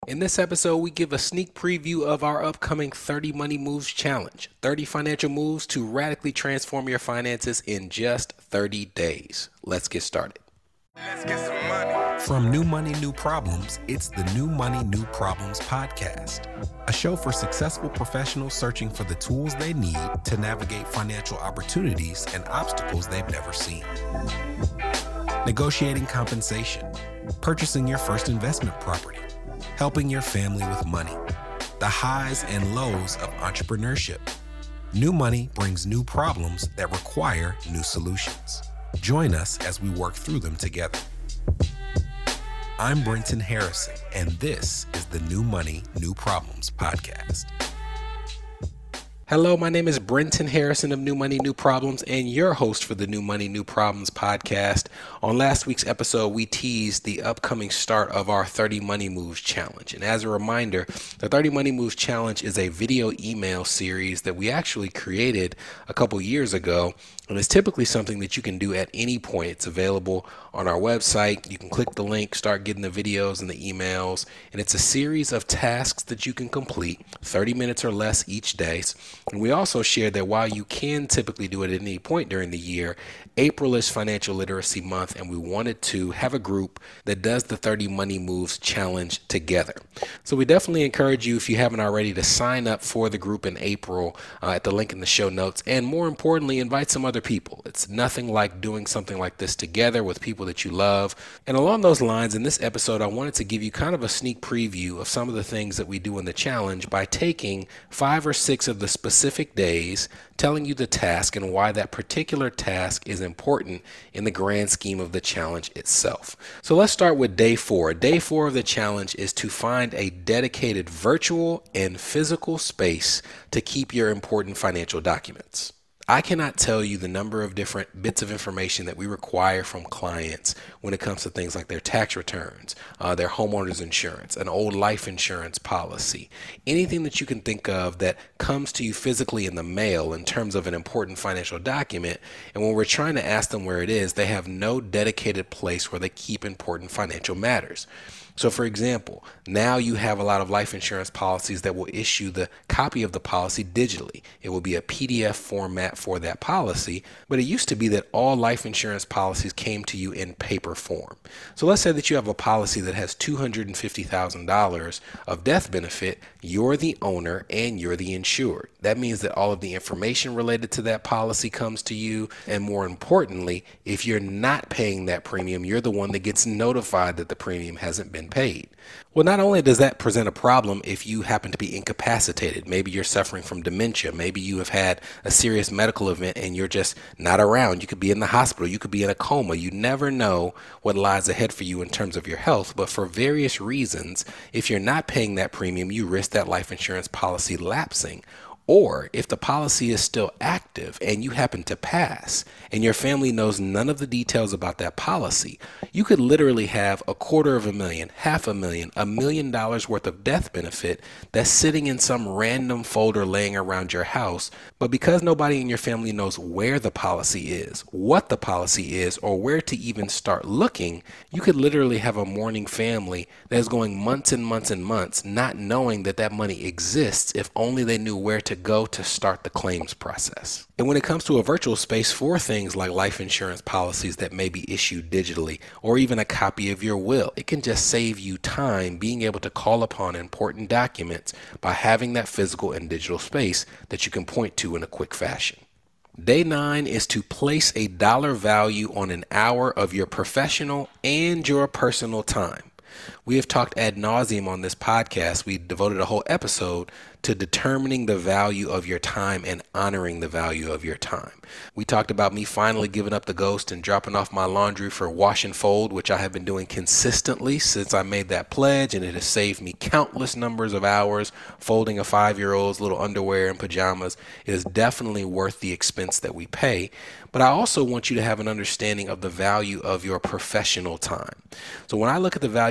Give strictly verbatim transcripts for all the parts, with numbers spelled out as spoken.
In this episode, we give a sneak preview of our upcoming thirty Money Moves Challenge, thirty financial moves to radically transform your finances in just thirty days. Let's get started. Let's get some money. From New Money, New Problems, it's the New Money, New Problems podcast, a show for successful professionals searching for the tools they need to navigate financial opportunities and obstacles they've never seen. Negotiating compensation, purchasing your first investment property, helping your family with money, the highs and lows of entrepreneurship. New Money brings new problems that require new solutions. Join us as we work through them together. I'm Brenton Harrison, and this is the New Money, New Problems podcast. Hello, my name is Brenton Harrison of New Money, New Problems, and your host for the New Money, New Problems podcast. On last week's episode, we teased the upcoming start of our thirty Money Moves Challenge. And as a reminder, the thirty Money Moves Challenge is a video email series that we actually created a couple years ago. And it's typically something that you can do at any point. It's available on our website. You can click the link, start getting the videos and the emails. And it's a series of tasks that you can complete, thirty minutes or less each day. And we also shared that while you can typically do it at any point during the year, April is Financial Literacy Month, and we wanted to have a group that does the thirty Money Moves Challenge together. So we definitely encourage you, if you haven't already, to sign up for the group in April uh, at the link in the show notes. And more importantly, invite some other people. It's nothing like doing something like this together with people that you love. And along those lines, in this episode, I wanted to give you kind of a sneak preview of some of the things that we do in the challenge by taking five or six of the specific days, telling you the task and why that particular task is important in the grand scheme of the challenge itself. So let's start with day four. Day four of the challenge is to find a dedicated virtual and physical space to keep your important financial documents. I cannot tell you the number of different bits of information that we require from clients when it comes to things like their tax returns, uh, their homeowner's insurance, an old life insurance policy, anything that you can think of that comes to you physically in the mail in terms of an important financial document. And when we're trying to ask them where it is, they have no dedicated place where they keep important financial matters. So for example, now you have a lot of life insurance policies that will issue the copy of the policy digitally. It will be a P D F format for that policy, but it used to be that all life insurance policies came to you in paper form. So let's say that you have a policy that has two hundred fifty thousand dollars of death benefit. You're the owner and you're the insured. That means that all of the information related to that policy comes to you. And more importantly, if you're not paying that premium, you're the one that gets notified that the premium hasn't been paid. Well, not only does that present a problem if you happen to be incapacitated, maybe you're suffering from dementia, maybe you have had a serious medical event and you're just not around. You could be in the hospital, you could be in a coma. You never know what lies ahead for you in terms of your health, but for various reasons, if you're not paying that premium, you risk that life insurance policy lapsing. Or if the policy is still active and you happen to pass and your family knows none of the details about that policy, you could literally have a quarter of a million, half a million, a million dollars worth of death benefit that's sitting in some random folder laying around your house. But because nobody in your family knows where the policy is, what the policy is, or where to even start looking, you could literally have a mourning family that's going months and months and months not knowing that that money exists if only they knew where to go to start the claims process. And when it comes to a virtual space for things like life insurance policies that may be issued digitally, or even a copy of your will, it can just save you time being able to call upon important documents by having that physical and digital space that you can point to in a quick fashion. Day nine is to place a dollar value on an hour of your professional and your personal time. We have talked ad nauseum on this podcast. We devoted a whole episode to determining the value of your time and honoring the value of your time. We talked about me finally giving up the ghost and dropping off my laundry for wash and fold, which I have been doing consistently since I made that pledge, and it has saved me countless numbers of hours folding a five-year-old's little underwear and pajamas. It is definitely worth the expense that we pay. But I also want you to have an understanding of the value of your professional time. So when I look at the value of your professional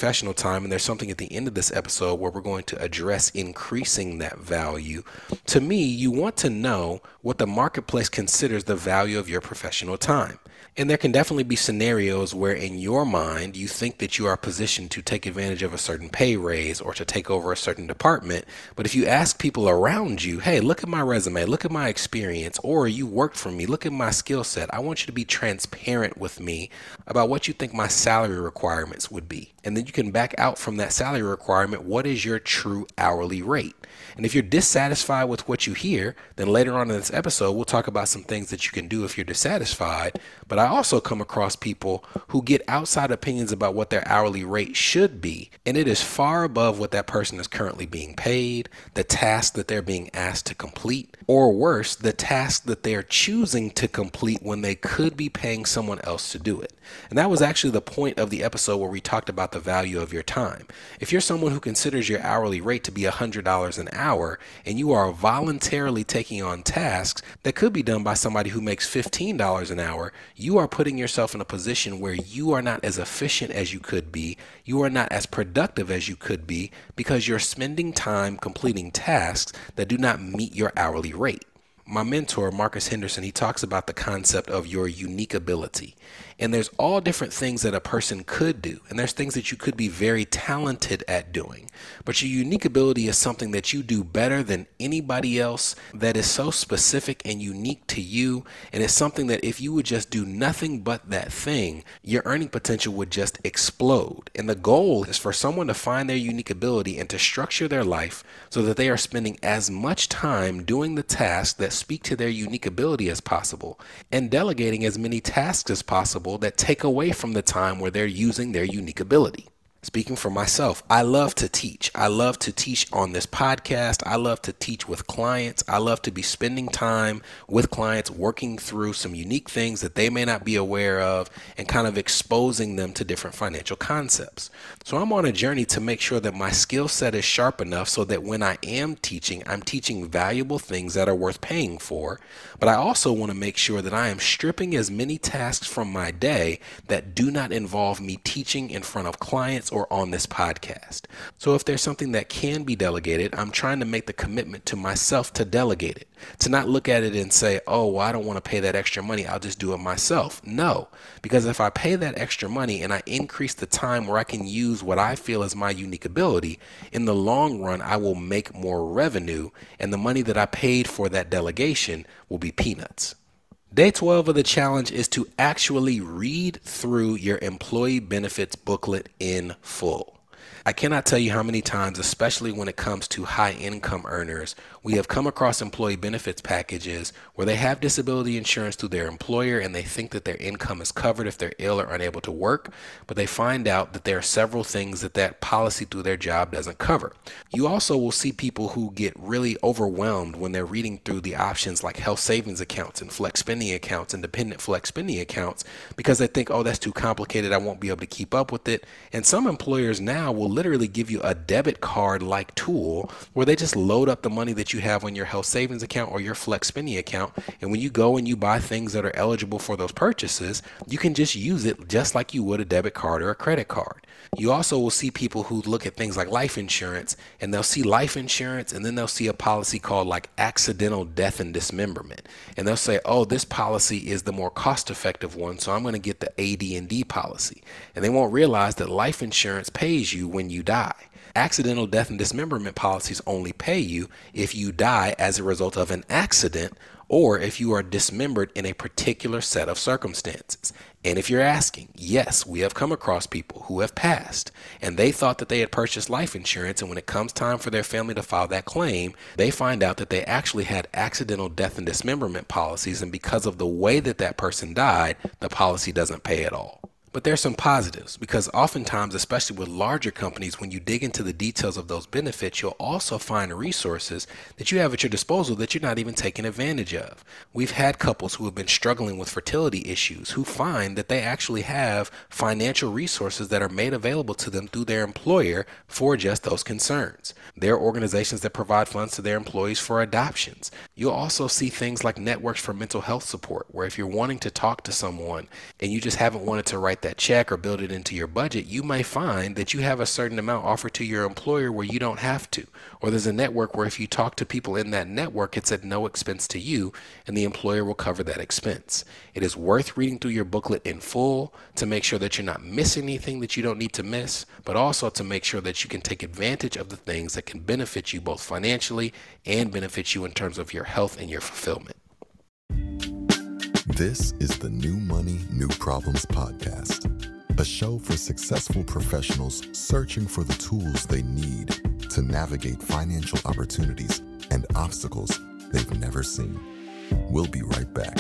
professional time, and there's something at the end of this episode where we're going to address increasing that value. To me, you want to know what the marketplace considers the value of your professional time. And there can definitely be scenarios where in your mind you think that you are positioned to take advantage of a certain pay raise or to take over a certain department. But if you ask people around you, hey, look at my resume, look at my experience, or you worked for me, look at my skill set. I want you to be transparent with me about what you think my salary requirements would be. And then you can back out from that salary requirement. What is your true hourly rate? And if you're dissatisfied with what you hear, then later on in this episode, we'll talk about some things that you can do if you're dissatisfied. But I also come across people who get outside opinions about what their hourly rate should be, and it is far above what that person is currently being paid, the task that they're being asked to complete, or worse, the task that they're choosing to complete when they could be paying someone else to do it. And that was actually the point of the episode where we talked about the value of your time. If you're someone who considers your hourly rate to be one hundred dollars an hour and you are voluntarily taking on tasks that could be done by somebody who makes fifteen dollars an hour, you are putting yourself in a position where you are not as efficient as you could be. You are not as productive as you could be because you're spending time completing tasks that do not meet your hourly rate. My mentor, Marcus Henderson, he talks about the concept of your unique ability. And there's all different things that a person could do. And there's things that you could be very talented at doing. But your unique ability is something that you do better than anybody else, that is so specific and unique to you. And it's something that if you would just do nothing but that thing, your earning potential would just explode. And the goal is for someone to find their unique ability and to structure their life so that they are spending as much time doing the tasks that speak to their unique ability as possible and delegating as many tasks as possible that take away from the time where they're using their unique ability. Speaking for myself, I love to teach. I love to teach on this podcast. I love to teach with clients. I love to be spending time with clients, working through some unique things that they may not be aware of and kind of exposing them to different financial concepts. So I'm on a journey to make sure that my skill set is sharp enough so that when I am teaching, I'm teaching valuable things that are worth paying for. But I also want to make sure that I am stripping as many tasks from my day that do not involve me teaching in front of clients or on this podcast. So if there's something that can be delegated, I'm trying to make the commitment to myself to delegate it, to not look at it and say, oh, well, I don't want to pay that extra money, I'll just do it myself. No, because if I pay that extra money and I increase the time where I can use what I feel is my unique ability, in the long run, I will make more revenue, and the money that I paid for that delegation will be peanuts. Day twelve of the challenge is to actually read through your employee benefits booklet in full. I cannot tell you how many times, especially when it comes to high income earners, we have come across employee benefits packages where they have disability insurance through their employer and they think that their income is covered if they're ill or unable to work, but they find out that there are several things that that policy through their job doesn't cover. You also will see people who get really overwhelmed when they're reading through the options like health savings accounts and flex spending accounts and dependent flex spending accounts because they think, oh, that's too complicated, I won't be able to keep up with it. And some employers now will literally give you a debit card like tool where they just load up the money that you have on your health savings account or your flex spending account. And when you go and you buy things that are eligible for those purchases, you can just use it just like you would a debit card or a credit card. You also will see people who look at things like life insurance and they'll see life insurance and then they'll see a policy called like accidental death and dismemberment. And they'll say, oh, this policy is the more cost effective one, so I'm going to get the A D and D policy. And they won't realize that life insurance pays you when you die. Accidental death and dismemberment policies only pay you if you die as a result of an accident or if you are dismembered in a particular set of circumstances. And if you're asking, yes, we have come across people who have passed and they thought that they had purchased life insurance, and when it comes time for their family to file that claim, they find out that they actually had accidental death and dismemberment policies, and because of the way that that person died, the policy doesn't pay at all. But there's some positives because oftentimes, especially with larger companies, when you dig into the details of those benefits, you'll also find resources that you have at your disposal that you're not even taking advantage of. We've had couples who have been struggling with fertility issues who find that they actually have financial resources that are made available to them through their employer for just those concerns. There are organizations that provide funds to their employees for adoptions. You'll also see things like networks for mental health support, where if you're wanting to talk to someone and you just haven't wanted to write that check or build it into your budget, you may find that you have a certain amount offered to your employer where you don't have to. Or there's a network where if you talk to people in that network, it's at no expense to you, and the employer will cover that expense. It is worth reading through your booklet in full to make sure that you're not missing anything that you don't need to miss, but also to make sure that you can take advantage of the things that can benefit you both financially and benefit you in terms of your health and your fulfillment. This is the New Money, New Problems podcast, a show for successful professionals searching for the tools they need to navigate financial opportunities and obstacles they've never seen. We'll be right back.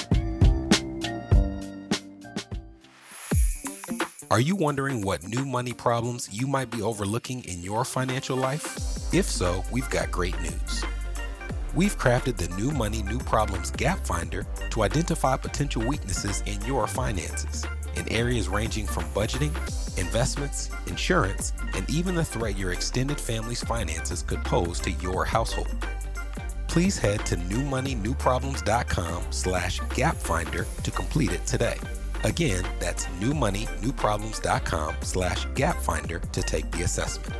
Are you wondering what new money problems you might be overlooking in your financial life? If so, we've got great news. We've crafted the New Money, New Problems Gap Finder to identify potential weaknesses in your finances in areas ranging from budgeting, investments, insurance, and even the threat your extended family's finances could pose to your household. Please head to newmoneynewproblems.com slash gap finder to complete it today. Again, that's newmoneynewproblems.com slash gap finder to take the assessment.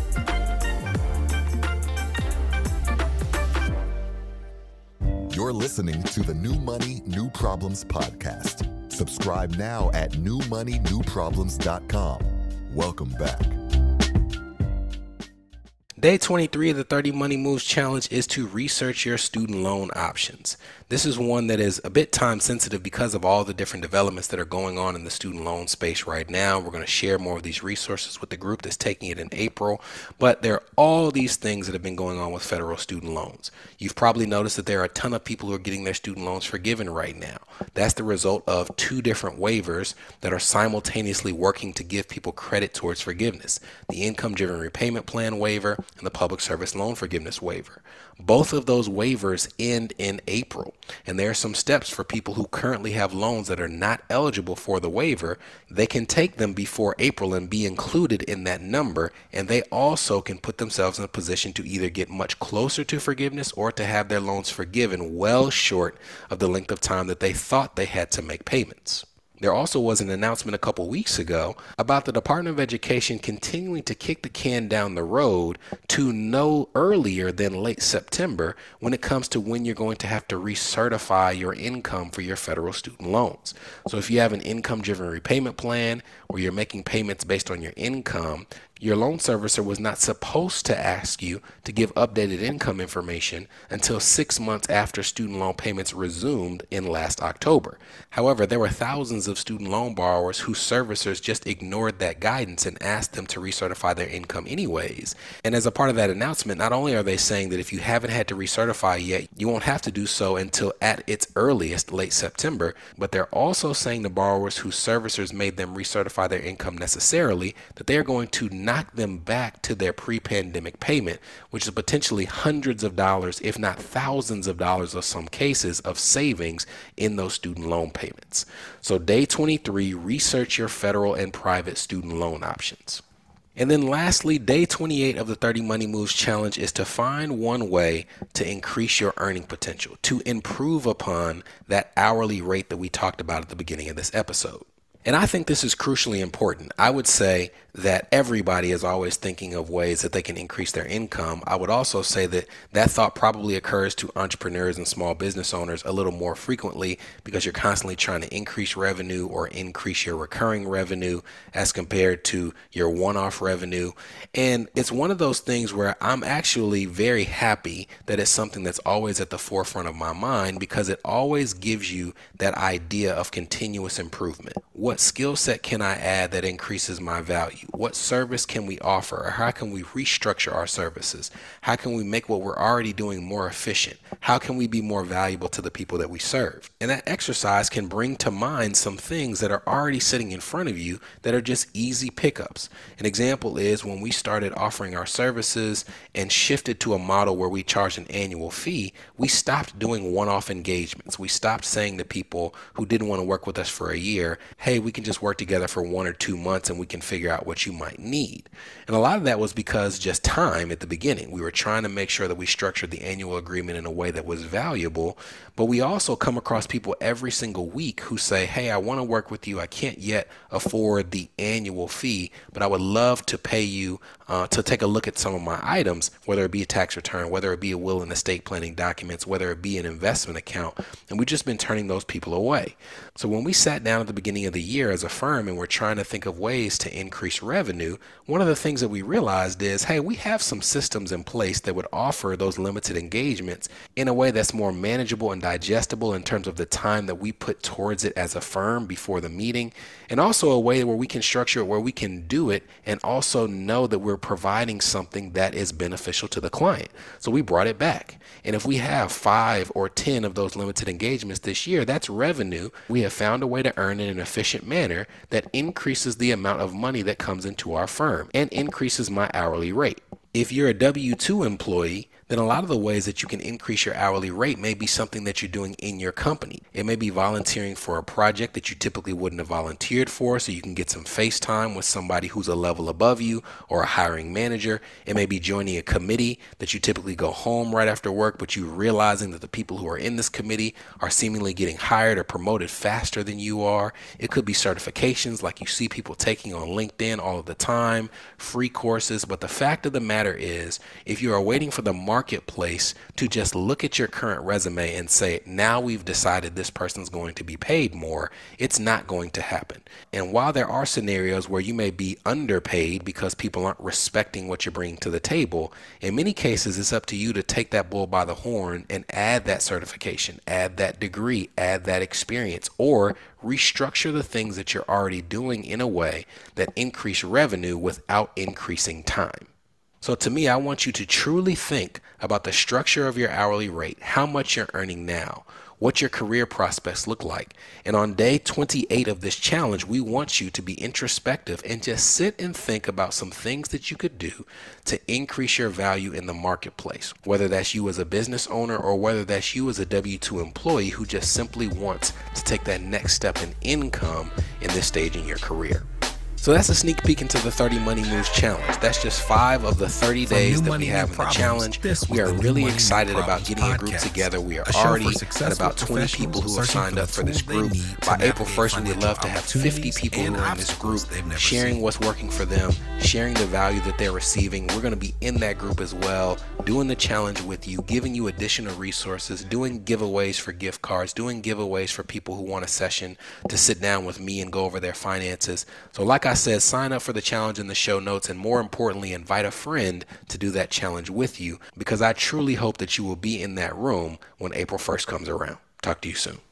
You're listening to the New Money, New Problems podcast. Subscribe now at new money new problems dot com. Welcome back. Day twenty-three of the thirty Money Moves Challenge is to research your student loan options. This is one that is a bit time sensitive because of all the different developments that are going on in the student loan space right now. We're going to share more of these resources with the group that's taking it in April, but there are all these things that have been going on with federal student loans. You've probably noticed that there are a ton of people who are getting their student loans forgiven right now. That's the result of two different waivers that are simultaneously working to give people credit towards forgiveness: the income-driven repayment plan waiver and the public service loan forgiveness waiver. Both of those waivers end in April, and there are some steps for people who currently have loans that are not eligible for the waiver. They can take them before April and be included in that number, and they also can put themselves in a position to either get much closer to forgiveness or to have their loans forgiven well short of the length of time that they thought they had to make payments. There also was an announcement a couple weeks ago about the Department of Education continuing to kick the can down the road to no earlier than late September when it comes to when you're going to have to recertify your income for your federal student loans. So if you have an income-driven repayment plan where you're making payments based on your income, your loan servicer was not supposed to ask you to give updated income information until six months after student loan payments resumed in last October. However, there were thousands of student loan borrowers whose servicers just ignored that guidance and asked them to recertify their income anyways. And as a part of that announcement, not only are they saying that if you haven't had to recertify yet, you won't have to do so until at its earliest, late September, but they're also saying to borrowers whose servicers made them recertify their income necessarily that they're going to not knock them back to their pre-pandemic payment, which is potentially hundreds of dollars, if not thousands of dollars of some cases of savings in those student loan payments. So day twenty-three, research your federal and private student loan options. And then lastly, day twenty-eight of the thirty Money Moves Challenge is to find one way to increase your earning potential, to improve upon that hourly rate that we talked about at the beginning of this episode. And I think this is crucially important. I would say that everybody is always thinking of ways that they can increase their income. I would also say that that thought probably occurs to entrepreneurs and small business owners a little more frequently because you're constantly trying to increase revenue or increase your recurring revenue as compared to your one-off revenue. And it's one of those things where I'm actually very happy that it's something that's always at the forefront of my mind because it always gives you that idea of continuous improvement. What skill set can I add that increases my value? What service can we offer? Or how can we restructure our services? How can we make what we're already doing more efficient? How can we be more valuable to the people that we serve? And that exercise can bring to mind some things that are already sitting in front of you that are just easy pickups. An example is when we started offering our services and shifted to a model where we charge an annual fee, we stopped doing one-off engagements. We stopped saying to people who didn't want to work with us for a year, hey, we can just work together for one or two months and we can figure out what you might need. And a lot of that was because just time at the beginning. We were trying to make sure that we structured the annual agreement in a way that was valuable, but we also come across people every single week who say, hey, I want to work with you. I can't yet afford the annual fee, but I would love to pay you uh, to take a look at some of my items, whether it be a tax return, whether it be a will and estate planning documents, whether it be an investment account. And we've just been turning those people away. So when we sat down at the beginning of the year as a firm and we're trying to think of ways to increase revenue, one of the things that we realized is, hey, we have some systems in place that would offer those limited engagements in a way that's more manageable and digestible in terms of the time that we put towards it as a firm before the meeting, and also a way where we can structure it where we can do it and also know that we're providing something that is beneficial to the client. So we brought it back. And if we have five or ten of those limited engagements this year, that's revenue. We have found a way to earn in an efficient manner that increases the amount of money that comes into our firm and increases my hourly rate. If you're a W two employee, then a lot of the ways that you can increase your hourly rate may be something that you're doing in your company. It may be volunteering for a project that you typically wouldn't have volunteered for, so you can get some face time with somebody who's a level above you or a hiring manager. It may be joining a committee that you typically go home right after work, but you realizing that the people who are in this committee are seemingly getting hired or promoted faster than you are. It could be certifications like you see people taking on LinkedIn all of the time, free courses. But the fact of the matter is, if you are waiting for the market marketplace to just look at your current resume and say, now we've decided this person's going to be paid more, it's not going to happen. And while there are scenarios where you may be underpaid because people aren't respecting what you're bringing to the table, in many cases, it's up to you to take that bull by the horn and add that certification, add that degree, add that experience, or restructure the things that you're already doing in a way that increase revenue without increasing time. So to me, I want you to truly think about the structure of your hourly rate, how much you're earning now, what your career prospects look like. And on day twenty-eight of this challenge, we want you to be introspective and just sit and think about some things that you could do to increase your value in the marketplace, whether that's you as a business owner or whether that's you as a W two employee who just simply wants to take that next step in income in this stage in your career. So that's a sneak peek into the thirty Money Moves Challenge. That's just five of the thirty days that we have in the challenge. We are really excited about getting a group together. We are already at about twenty people who have signed up for this group. By April first, we would love to have fifty people who are in this group, sharing what's working for them, sharing the value that they're receiving. We're going to be in that group as well, doing the challenge with you, giving you additional resources, doing giveaways for gift cards, doing giveaways for people who want a session to sit down with me and go over their finances. So like I I said, sign up for the challenge in the show notes, and more importantly, invite a friend to do that challenge with you, because I truly hope that you will be in that room when April first comes around. Talk to you soon.